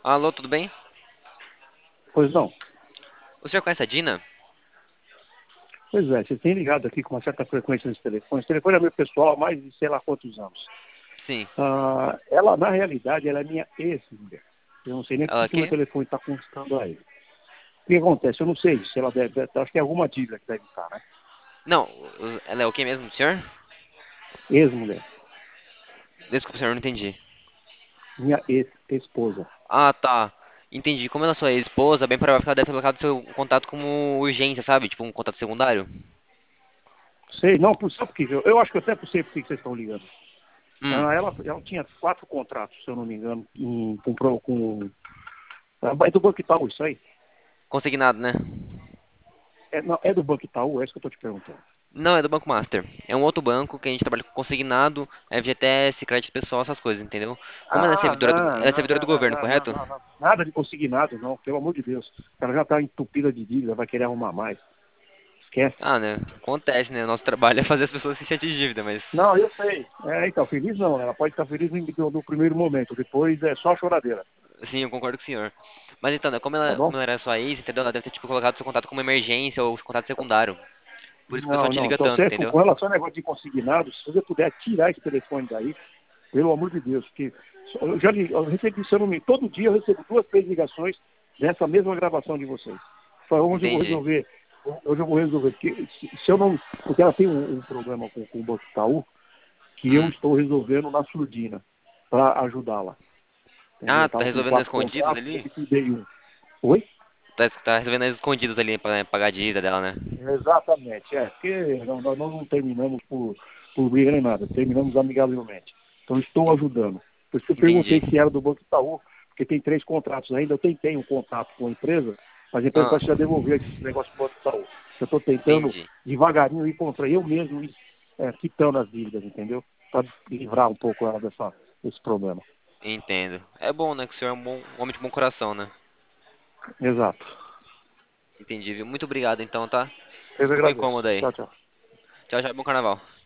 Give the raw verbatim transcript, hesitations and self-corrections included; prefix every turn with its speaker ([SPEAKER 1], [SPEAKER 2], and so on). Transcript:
[SPEAKER 1] Alô, tudo bem?
[SPEAKER 2] Pois não.
[SPEAKER 1] O senhor conhece a Dina?
[SPEAKER 2] Pois é, você tem ligado aqui com uma certa frequência nesse telefone. Esse telefone é meu pessoal há mais de sei lá quantos anos.
[SPEAKER 1] Sim.
[SPEAKER 2] Ah, ela, na realidade, ela é minha ex-mulher. Eu não sei nem por
[SPEAKER 1] Ela
[SPEAKER 2] que que meu
[SPEAKER 1] aqui?
[SPEAKER 2] telefone está constando aí. O que acontece? Eu não sei se ela deve, deve- acho que é alguma dívida que deve estar, né?
[SPEAKER 1] Não, o- ela é o que mesmo, senhor?
[SPEAKER 2] Ex-mulher.
[SPEAKER 1] Desculpa, senhor, não entendi.
[SPEAKER 2] Minha ex-esposa.
[SPEAKER 1] Ah, tá. Entendi. Como ela é sua esposa, bem provável que ela deve ter colocado seu contato como urgência, sabe? Tipo um contato secundário.
[SPEAKER 2] Sei, não, por- sabe por que eu, eu acho que eu até sei por que que vocês estão ligando.
[SPEAKER 1] Hum,
[SPEAKER 2] Ah, ela, ela tinha quatro contratos, se eu não me engano, em- com, pro- com, ah, é do Banco Itaú, isso aí?
[SPEAKER 1] consignado, né?
[SPEAKER 2] É, não, é do Banco Itaú, é isso que eu estou te perguntando.
[SPEAKER 1] Não, é do Banco Master. É um outro banco que a gente trabalha com consignado, F G T S, crédito pessoal, essas coisas, entendeu? Como ela é
[SPEAKER 2] Ah,
[SPEAKER 1] servidora do,
[SPEAKER 2] não,
[SPEAKER 1] ela é
[SPEAKER 2] não,
[SPEAKER 1] servidora do
[SPEAKER 2] não, não,
[SPEAKER 1] governo,
[SPEAKER 2] não, não,
[SPEAKER 1] correto?
[SPEAKER 2] não, não. Nada de consignado, não, pelo amor de Deus. Ela já está entupida de dívida, vai querer arrumar mais. Esquece.
[SPEAKER 1] Ah, né? Acontece, né? Nosso trabalho é fazer as pessoas se encherem de dívida, mas
[SPEAKER 2] Não, eu sei. É, então, feliz não. Ela pode ficar feliz no, no primeiro momento, depois é só choradeira.
[SPEAKER 1] sim, eu concordo com o senhor. Mas então, né, como
[SPEAKER 2] Tá
[SPEAKER 1] ela,
[SPEAKER 2] bom?
[SPEAKER 1] como ela era sua ex, entendeu? Ela deve ter, tipo, colocado seu contato como emergência ou contato secundário. Por isso que o pessoal
[SPEAKER 2] Não,
[SPEAKER 1] te
[SPEAKER 2] não.
[SPEAKER 1] liga
[SPEAKER 2] Então,
[SPEAKER 1] tanto,
[SPEAKER 2] você,
[SPEAKER 1] entendeu?
[SPEAKER 2] com relação ao negócio de consignado, se você puder tirar esse telefone daí, pelo amor de Deus, porque eu já li- eu recebi, se eu não me todo dia eu recebo duas, três ligações dessa mesma gravação de vocês. Falei, hoje eu vou
[SPEAKER 1] Entendi.
[SPEAKER 2] resolver, hoje eu vou resolver, porque se, se eu não, porque ela tem um, um problema com, com o Banco Itaú, que eu
[SPEAKER 1] Hum.
[SPEAKER 2] estou resolvendo na surdina, para ajudá-la. Entendeu? Eu
[SPEAKER 1] Ah, tá
[SPEAKER 2] estava com
[SPEAKER 1] resolvendo as
[SPEAKER 2] quatro
[SPEAKER 1] escondidas
[SPEAKER 2] contratos, eu
[SPEAKER 1] ali?
[SPEAKER 2] liquidei um. Oi?
[SPEAKER 1] Tá, tá resolvendo as escondidas ali pra, né, pagar a dívida dela, né?
[SPEAKER 2] Exatamente, é, porque não- nós não terminamos por, por briga nem nada, terminamos amigavelmente. Então estou
[SPEAKER 1] En-
[SPEAKER 2] ajudando. Por isso que eu
[SPEAKER 1] Entendi.
[SPEAKER 2] perguntei se era do Banco Itaú, porque tem três contratos ainda. Eu tentei um contato com a empresa, mas a empresa
[SPEAKER 1] Ah,
[SPEAKER 2] parece que já devolveu esse negócio do Banco Itaú. Eu estou tentando
[SPEAKER 1] entendi.
[SPEAKER 2] devagarinho ir contra eu mesmo, ir, é, quitando as dívidas, entendeu? Para livrar um pouco ela dessa, desse problema.
[SPEAKER 1] Entendo. É bom, né? Que o senhor é um, bom, um homem de bom coração, né?
[SPEAKER 2] Exato.
[SPEAKER 1] Entendi, viu? Muito obrigado então, tá?
[SPEAKER 2] Eu
[SPEAKER 1] Desculpa o
[SPEAKER 2] agradeço.
[SPEAKER 1] incômodo aí.
[SPEAKER 2] Tchau, tchau.
[SPEAKER 1] Tchau, tchau, bom carnaval.